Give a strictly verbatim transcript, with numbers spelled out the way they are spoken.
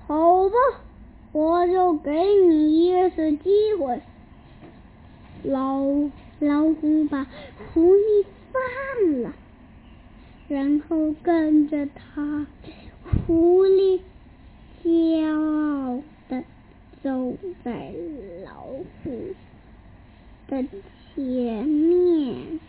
好吧，我就给你一次机会。老老虎把狐狸放了，然后跟着他，狐狸骄傲地走在老虎的前面。